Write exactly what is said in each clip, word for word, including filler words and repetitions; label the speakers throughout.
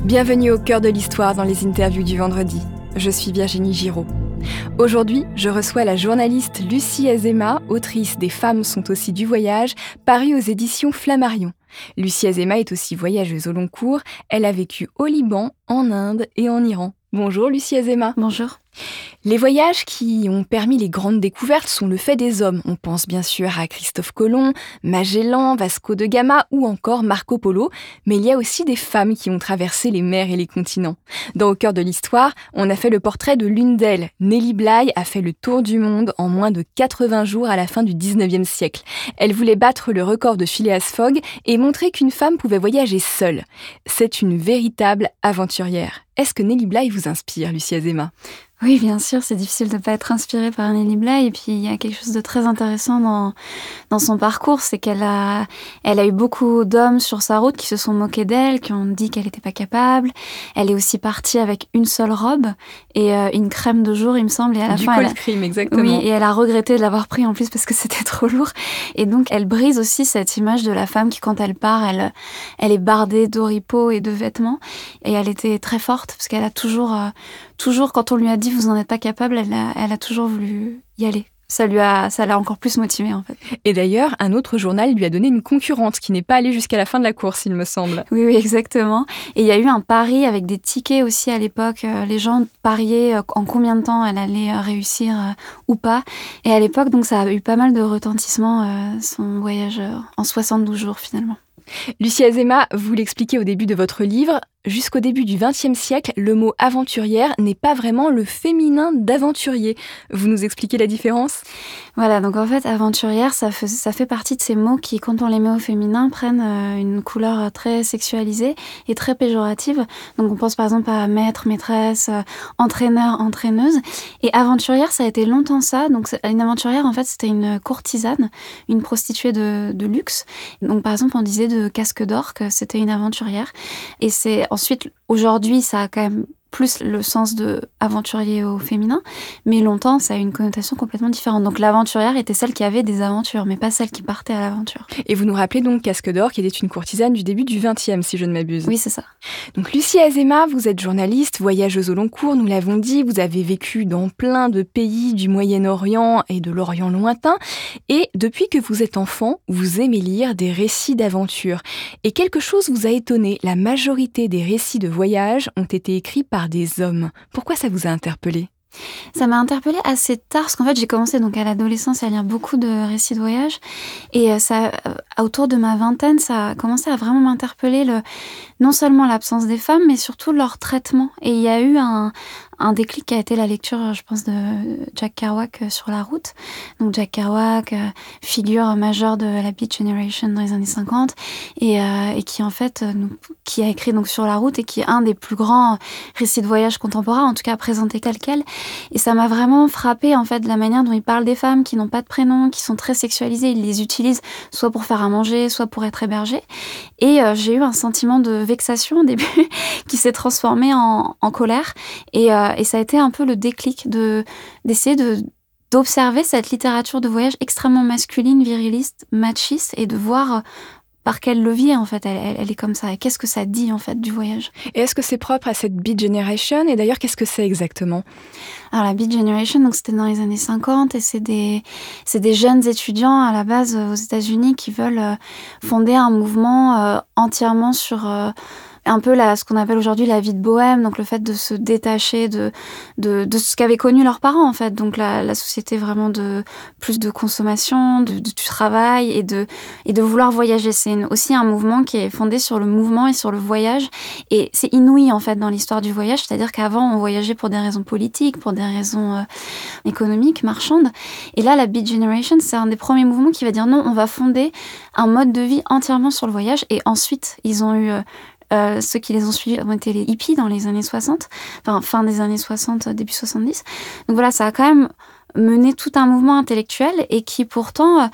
Speaker 1: Bienvenue au cœur de l'histoire dans les interviews du vendredi. Je suis Virginie Giraud. Aujourd'hui, je reçois la journaliste Lucie Azéma, autrice des Femmes sont aussi du voyage, parue aux éditions Flammarion. Lucie Azéma est aussi voyageuse au long cours. Elle a vécu au Liban, en Inde et en Iran. Bonjour Lucie Azéma.
Speaker 2: Bonjour.
Speaker 1: Les voyages qui ont permis les grandes découvertes sont le fait des hommes. On pense bien sûr à Christophe Colomb, Magellan, Vasco de Gama ou encore Marco Polo, mais il y a aussi des femmes qui ont traversé les mers et les continents. Dans Au cœur de l'histoire, on a fait le portrait de l'une d'elles. Nelly Bly a fait le tour du monde en moins de quatre-vingts jours à la fin du dix-neuvième siècle. Elle voulait battre le record de Phileas Fogg et montrer qu'une femme pouvait voyager seule. C'est une véritable aventurière. Est-ce que Nelly Bly vous inspire, Lucie Azéma ?
Speaker 2: Oui, bien sûr, c'est difficile de ne pas être inspirée par Nelly Bly. Et puis, il y a quelque chose de très intéressant dans, dans son parcours, c'est qu'elle a, elle a eu beaucoup d'hommes sur sa route qui se sont moqués d'elle, qui ont dit qu'elle n'était pas capable. Elle est aussi partie avec une seule robe et euh, une crème de jour, il me semble. Et à la
Speaker 1: du
Speaker 2: fin,
Speaker 1: cold
Speaker 2: elle a...
Speaker 1: cream, exactement.
Speaker 2: Oui, et elle a regretté de l'avoir pris en plus parce que c'était trop lourd. Et donc, elle brise aussi cette image de la femme qui, quand elle part, elle, elle est bardée d'oripeaux et de vêtements. Et elle était très forte parce qu'elle a toujours... Euh, Toujours, quand on lui a dit « vous n'en êtes pas capable », elle a, elle a toujours voulu y aller. Ça lui a, ça l'a encore plus motivée, en fait.
Speaker 1: Et d'ailleurs, un autre journal lui a donné une concurrente qui n'est pas allée jusqu'à la fin de la course, il me semble.
Speaker 2: Oui, oui, exactement. Et il y a eu un pari avec des tickets aussi à l'époque. Les gens pariaient en combien de temps elle allait réussir ou pas. Et à l'époque, donc, ça a eu pas mal de retentissement, son voyage en soixante-douze jours, finalement.
Speaker 1: Lucie Azéma, vous l'expliquez au début de votre livre, jusqu'au début du vingtième siècle, le mot aventurière n'est pas vraiment le féminin d'aventurier. Vous nous expliquez la différence ?
Speaker 2: Voilà, donc en fait, aventurière, ça fait, ça fait partie de ces mots qui, quand on les met au féminin, prennent euh, une couleur très sexualisée et très péjorative. Donc on pense par exemple à maître, maîtresse, euh, entraîneur, entraîneuse. Et aventurière, ça a été longtemps ça. Donc une aventurière, en fait, c'était une courtisane, une prostituée de, de luxe. Donc par exemple, on disait de Casque d'Or que c'était une aventurière. Et c'est ensuite, aujourd'hui, ça a quand même plus le sens de aventurier au féminin, mais longtemps, ça a eu une connotation complètement différente. Donc l'aventurière était celle qui avait des aventures, mais pas celle qui partait à l'aventure.
Speaker 1: Et vous nous rappelez donc Casque d'Or, qui était une courtisane du début du vingtième, si je ne m'abuse.
Speaker 2: Oui, c'est ça.
Speaker 1: Donc Lucie Azéma, vous êtes journaliste, voyageuse au long cours, nous l'avons dit, vous avez vécu dans plein de pays du Moyen-Orient et de l'Orient lointain, et depuis que vous êtes enfant, vous aimez lire des récits d'aventure. Et quelque chose vous a étonné, la majorité des récits de voyage ont été écrits par des hommes. Pourquoi ça vous a interpellé ?
Speaker 2: Ça m'a interpellée assez tard, parce qu'en fait, j'ai commencé donc à l'adolescence à lire beaucoup de récits de voyage. Et ça, autour de ma vingtaine, ça a commencé à vraiment m'interpeller, le, non seulement l'absence des femmes, mais surtout leur traitement. Et il y a eu un, un déclic qui a été la lecture, je pense, de Jack Kerouac sur la route. Donc Jack Kerouac, figure majeure de la Beat Generation dans les années cinquante, et, euh, et qui en fait, nous, qui a écrit donc Sur la route, et qui est un des plus grands récits de voyage contemporains, en tout cas présenté tel quel. Et ça m'a vraiment frappée, en fait, de la manière dont il parle des femmes qui n'ont pas de prénom, qui sont très sexualisées. Il les utilise soit pour faire à manger, soit pour être hébergées. Et euh, j'ai eu un sentiment de vexation au début qui s'est transformé en, en colère. Et, euh, et ça a été un peu le déclic de, d'essayer de, d'observer cette littérature de voyage extrêmement masculine, viriliste, machiste, et de voir par quel levier, en fait, elle, elle, elle est comme ça. Et qu'est-ce que ça dit, en fait, du voyage.
Speaker 1: Et est-ce que c'est propre à cette Beat Generation ? Et d'ailleurs, qu'est-ce que c'est exactement ?
Speaker 2: Alors, la Beat Generation, donc, c'était dans les années cinquante, et c'est des, c'est des jeunes étudiants, à la base, aux États-Unis, qui veulent fonder un mouvement euh, entièrement sur... Euh, un peu la, ce qu'on appelle aujourd'hui la vie de bohème, donc le fait de se détacher de, de, de ce qu'avaient connu leurs parents, en fait. Donc la, la société vraiment de plus de consommation, de, de, du travail et de, et de vouloir voyager. C'est une, aussi un mouvement qui est fondé sur le mouvement et sur le voyage. Et c'est inouï, en fait, dans l'histoire du voyage. C'est-à-dire qu'avant, on voyageait pour des raisons politiques, pour des raisons euh, économiques, marchandes. Et là, la Beat Generation, c'est un des premiers mouvements qui va dire non, on va fonder un mode de vie entièrement sur le voyage. Et ensuite, ils ont eu... Euh, Euh, ceux qui les ont suivis ont été les hippies dans les années soixante, enfin fin des années soixante, début soixante-dix. Donc voilà, ça a quand même mené tout un mouvement intellectuel et qui pourtant,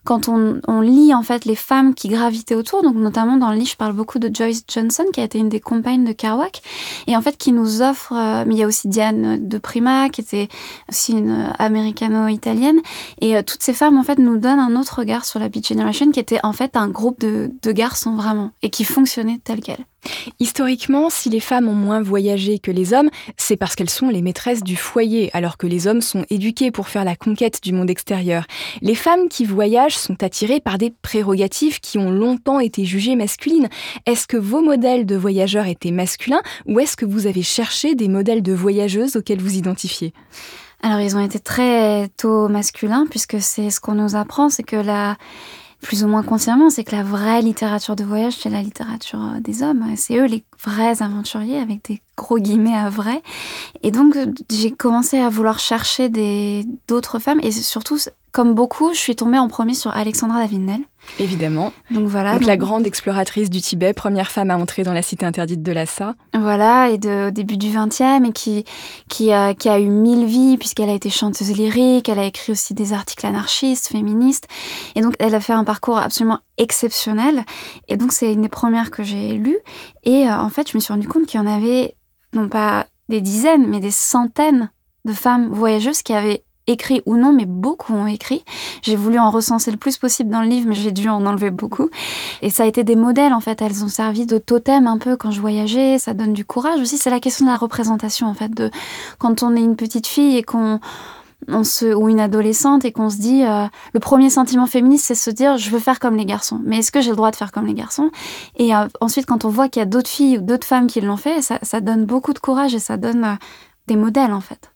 Speaker 2: quand on, on lit en fait les femmes qui gravitaient autour, donc notamment dans le livre, je parle beaucoup de Joyce Johnson, qui a été une des compagnes de Kerouac, et en fait qui nous offre, euh, mais il y a aussi Diane de Prima, qui était aussi une euh, américano-italienne, et euh, toutes ces femmes en fait nous donnent un autre regard sur la Beat Generation, qui était en fait un groupe de, de garçons vraiment, et qui fonctionnait tel quel.
Speaker 1: Historiquement, si les femmes ont moins voyagé que les hommes, c'est parce qu'elles sont les maîtresses du foyer, alors que les hommes sont éduqués pour faire la conquête du monde extérieur. Les femmes qui voyagent sont attirées par des prérogatives qui ont longtemps été jugées masculines. Est-ce que vos modèles de voyageurs étaient masculins ou est-ce que vous avez cherché des modèles de voyageuses auxquels vous identifiez ?
Speaker 2: Alors, ils ont été très tôt masculins, puisque c'est ce qu'on nous apprend, c'est que la... plus ou moins consciemment, c'est que la vraie littérature de voyage, c'est la littérature des hommes. C'est eux les vrais aventuriers, avec des gros guillemets à vrai. Et donc, j'ai commencé à vouloir chercher des, d'autres femmes. Et surtout, comme beaucoup, je suis tombée en premier sur Alexandra David-Néel.
Speaker 1: Évidemment.
Speaker 2: Donc voilà.
Speaker 1: Donc,
Speaker 2: donc,
Speaker 1: la grande exploratrice du Tibet, première femme à entrer dans la cité interdite de Lhasa.
Speaker 2: Voilà, et de, au début du vingtième, et qui, qui, a, qui a eu mille vies, puisqu'elle a été chanteuse lyrique, elle a écrit aussi des articles anarchistes, féministes. Et donc, elle a fait un parcours absolument exceptionnel. Et donc, c'est une des premières que j'ai lues. Et euh, en fait, je me suis rendu compte qu'il y en avait, non pas des dizaines, mais des centaines de femmes voyageuses qui avaient écrit ou non, mais beaucoup ont écrit. J'ai voulu en recenser le plus possible dans le livre, mais j'ai dû en enlever beaucoup. Et ça a été des modèles, en fait. Elles ont servi de totem un peu quand je voyageais. Ça donne du courage aussi. C'est la question de la représentation, en fait. De, quand on est une petite fille et qu'on... On se, ou une adolescente et qu'on se dit euh, le premier sentiment féministe, c'est se dire je veux faire comme les garçons, mais est-ce que j'ai le droit de faire comme les garçons? Et euh, ensuite, quand on voit qu'il y a d'autres filles ou d'autres femmes qui l'ont fait, ça, ça donne beaucoup de courage et ça donne euh, des modèles, en fait.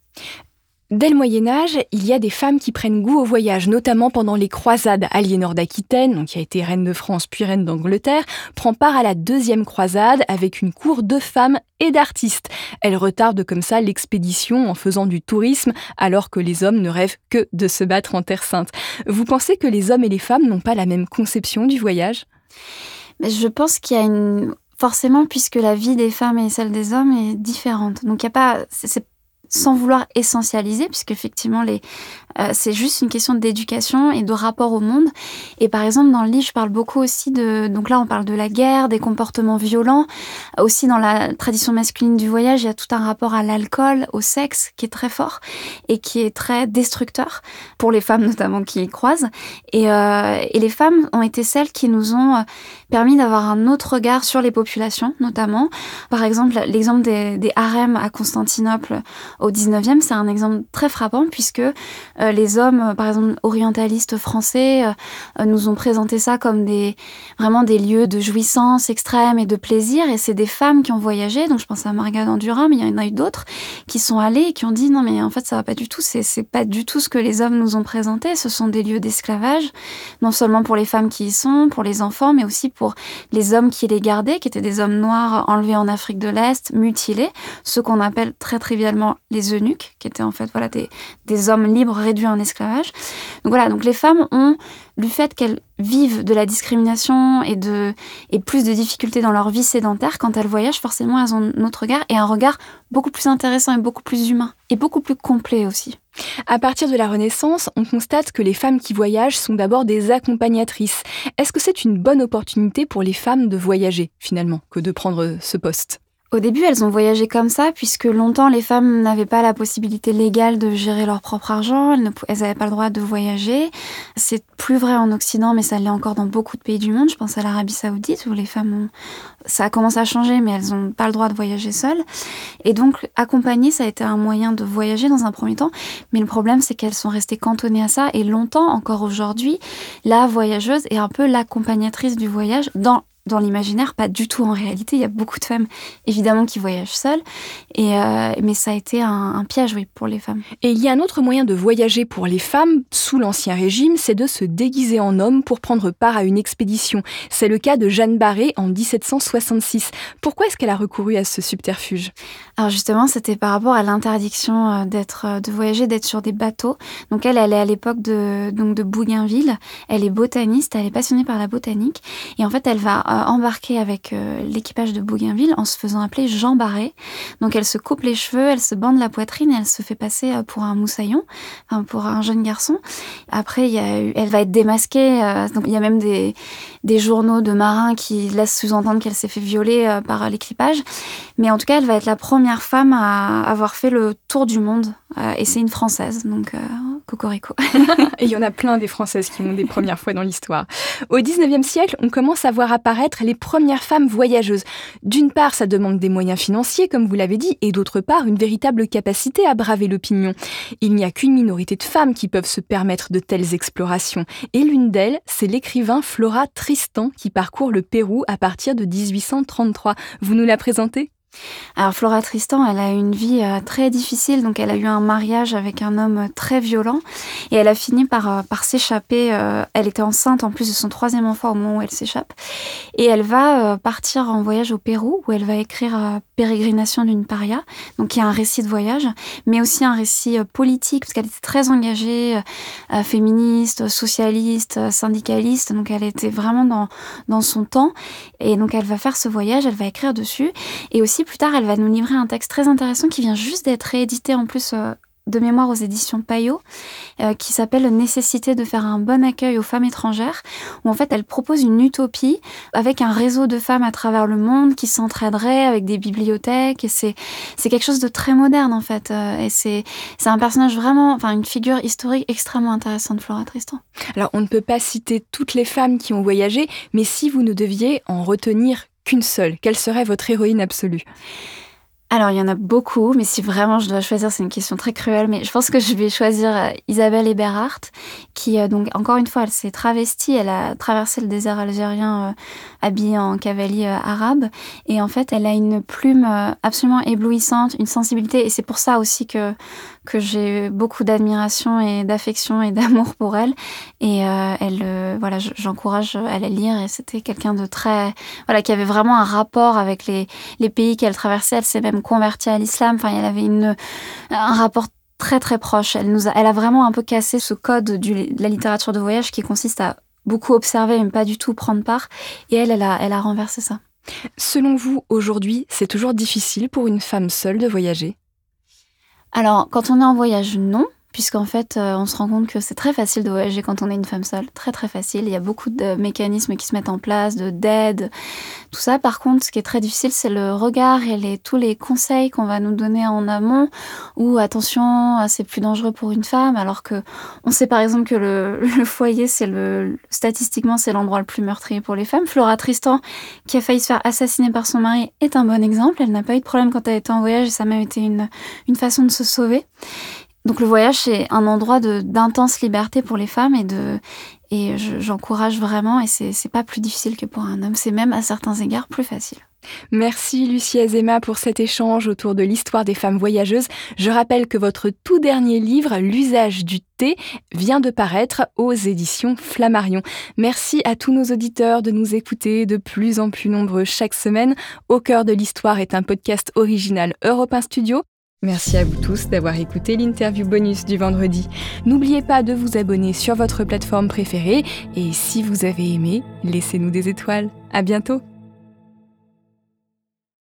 Speaker 1: Dès le Moyen-Âge, il y a des femmes qui prennent goût au voyage, notamment pendant les croisades. Aliénor d'Aquitaine, donc qui a été reine de France puis reine d'Angleterre, prend part à la deuxième croisade avec une cour de femmes et d'artistes. Elle retarde comme ça l'expédition en faisant du tourisme, alors que les hommes ne rêvent que de se battre en Terre Sainte. Vous pensez que les hommes et les femmes n'ont pas la même conception du voyage ?
Speaker 2: Mais je pense qu'il y a une... Forcément, puisque la vie des femmes et celle des hommes est différente. Donc, il n'y a pas... C'est, c'est... sans vouloir essentialiser, puisqu'effectivement, les, euh, c'est juste une question d'éducation et de rapport au monde. Et par exemple, dans le livre, je parle beaucoup aussi de... Donc là, on parle de la guerre, des comportements violents. Aussi, dans la tradition masculine du voyage, il y a tout un rapport à l'alcool, au sexe, qui est très fort et qui est très destructeur, pour les femmes notamment qui y croisent. Et, euh, et les femmes ont été celles qui nous ont permis d'avoir un autre regard sur les populations, notamment. Par exemple, l'exemple des, des harems à Constantinople au dix-neuvième, c'est un exemple très frappant puisque euh, les hommes, euh, par exemple orientalistes français, euh, nous ont présenté ça comme des, vraiment des lieux de jouissance extrême et de plaisir. Et c'est des femmes qui ont voyagé, donc je pense à Marga Dandurand, mais il y en a eu d'autres qui sont allées et qui ont dit non mais en fait ça va pas du tout, c'est, c'est pas du tout ce que les hommes nous ont présenté. Ce sont des lieux d'esclavage, non seulement pour les femmes qui y sont, pour les enfants, mais aussi pour les hommes qui les gardaient, qui étaient des hommes noirs enlevés en Afrique de l'Est, mutilés, ceux qu'on appelle très trivialement les eunuques, qui étaient en fait voilà, des, des hommes libres réduits en esclavage. Donc voilà, donc les femmes ont, du fait qu'elles vivent de la discrimination et, de, et plus de difficultés dans leur vie sédentaire, quand elles voyagent, forcément elles ont un autre regard, et un regard beaucoup plus intéressant et beaucoup plus humain, et beaucoup plus complet aussi.
Speaker 1: À partir de la Renaissance, on constate que les femmes qui voyagent sont d'abord des accompagnatrices. Est-ce que c'est une bonne opportunité pour les femmes de voyager, finalement, que de prendre ce poste ?
Speaker 2: Au début, elles ont voyagé comme ça, puisque longtemps, les femmes n'avaient pas la possibilité légale de gérer leur propre argent, elles n'avaient pas le droit de voyager. C'est plus vrai en Occident, mais ça l'est encore dans beaucoup de pays du monde. Je pense à l'Arabie Saoudite, où les femmes ont... Ça a commencé à changer, mais elles n'ont pas le droit de voyager seules. Et donc, accompagner, ça a été un moyen de voyager dans un premier temps. Mais le problème, c'est qu'elles sont restées cantonnées à ça. Et longtemps, encore aujourd'hui, la voyageuse est un peu l'accompagnatrice du voyage dans Dans l'imaginaire, pas du tout en réalité. Il y a beaucoup de femmes, évidemment, qui voyagent seules. Et euh, mais ça a été un, un piège, oui, pour les femmes.
Speaker 1: Et il y a un autre moyen de voyager pour les femmes, sous l'Ancien Régime, c'est de se déguiser en homme pour prendre part à une expédition. C'est le cas de Jeanne Barré en dix-sept cent soixante-six. Pourquoi est-ce qu'elle a recouru à ce subterfuge ?
Speaker 2: Alors justement, c'était par rapport à l'interdiction d'être, de voyager, d'être sur des bateaux. Donc elle, elle est à l'époque de, donc de Bougainville. Elle est botaniste, elle est passionnée par la botanique. Et en fait, elle va euh, embarquer avec euh, l'équipage de Bougainville en se faisant appeler Jean Barré. Donc elle se coupe les cheveux, elle se bande la poitrine et elle se fait passer euh, pour un moussaillon, enfin pour un jeune garçon. Après, il y a eu, elle va être démasquée. Euh, donc il y a même des, des journaux de marins qui laissent sous-entendre qu'elle s'est fait violer euh, par l'équipage. Mais en tout cas, elle va être la première femme à avoir fait le tour du monde. Euh, et c'est une Française, donc euh, cocorico.
Speaker 1: Et il y en a plein des Françaises qui ont des premières fois dans l'histoire. Au dix-neuvième siècle, on commence à voir apparaître les premières femmes voyageuses. D'une part, ça demande des moyens financiers, comme vous l'avez dit, et d'autre part, une véritable capacité à braver l'opinion. Il n'y a qu'une minorité de femmes qui peuvent se permettre de telles explorations. Et l'une d'elles, c'est l'écrivain Flora Tristan, qui parcourt le Pérou à partir de dix-huit cent trente-trois. Vous nous la présentez ?
Speaker 2: Alors Flora Tristan, elle a eu une vie euh, très difficile, donc elle a eu un mariage avec un homme très violent et elle a fini par, euh, par s'échapper. Euh, elle était enceinte en plus de son troisième enfant au moment où elle s'échappe et elle va euh, partir en voyage au Pérou où elle va écrire euh, Pérégrination d'une paria, donc il y a un récit de voyage, mais aussi un récit euh, politique parce qu'elle était très engagée, euh, féministe, socialiste, euh, syndicaliste, donc elle était vraiment dans, dans son temps et donc elle va faire ce voyage, elle va écrire dessus et aussi plus tard, elle va nous livrer un texte très intéressant qui vient juste d'être réédité en plus euh, de mémoire aux éditions Payot, euh, qui s'appelle « Nécessité de faire un bon accueil aux femmes étrangères », où en fait, elle propose une utopie avec un réseau de femmes à travers le monde qui s'entraideraient avec des bibliothèques. Et c'est, c'est quelque chose de très moderne, en fait. Euh, et c'est, c'est un personnage vraiment, enfin, une figure historique extrêmement intéressante, Flora Tristan.
Speaker 1: Alors, on ne peut pas citer toutes les femmes qui ont voyagé, mais si vous ne deviez en retenir qu'une seule, quelle serait votre héroïne absolue ?
Speaker 2: Alors, il y en a beaucoup, mais si vraiment je dois choisir, c'est une question très cruelle, mais je pense que je vais choisir euh, Isabelle Eberhardt, qui, euh, donc, encore une fois, elle s'est travestie, elle a traversé le désert algérien euh, habillée en cavalier euh, arabe, et en fait, elle a une plume euh, absolument éblouissante, une sensibilité, et c'est pour ça aussi que, que j'ai beaucoup d'admiration et d'affection et d'amour pour elle, et euh, elle, euh, voilà, j'encourage à la lire, et c'était quelqu'un de très, voilà, qui avait vraiment un rapport avec les, les pays qu'elle traversait, elle s'est même convertie à l'islam. Enfin, elle avait une, un rapport très très proche. Elle, nous a, elle a vraiment un peu cassé ce code du, de la littérature de voyage qui consiste à beaucoup observer mais pas du tout prendre part. Et elle, elle a, elle a renversé ça.
Speaker 1: Selon vous, aujourd'hui, c'est toujours difficile pour une femme seule de voyager ?
Speaker 2: Alors, quand on est en voyage, non. Puisqu'en fait, euh, on se rend compte que c'est très facile de voyager quand on est une femme seule. Très, très facile. Il y a beaucoup de mécanismes qui se mettent en place, de d'aide, tout ça. Par contre, ce qui est très difficile, c'est le regard et les, tous les conseils qu'on va nous donner en amont. Ou attention, c'est plus dangereux pour une femme. Alors que on sait par exemple que le, le foyer, c'est le, statistiquement, c'est l'endroit le plus meurtrier pour les femmes. Flora Tristan, qui a failli se faire assassiner par son mari, est un bon exemple. Elle n'a pas eu de problème quand elle était en voyage et ça a même été une, une façon de se sauver. Donc le voyage, c'est un endroit de, d'intense liberté pour les femmes et, de, et je, j'encourage vraiment et c'est, c'est pas plus difficile que pour un homme, c'est même à certains égards plus facile.
Speaker 1: Merci Lucie Azéma pour cet échange autour de l'histoire des femmes voyageuses. Je rappelle que votre tout dernier livre, L'usage du thé, vient de paraître aux éditions Flammarion. Merci à tous nos auditeurs de nous écouter de plus en plus nombreux chaque semaine. Au cœur de l'histoire est un podcast original Europe un Studio. Merci à vous tous d'avoir écouté l'interview bonus du vendredi. N'oubliez pas de vous abonner sur votre plateforme préférée et si vous avez aimé, laissez-nous des étoiles. À bientôt.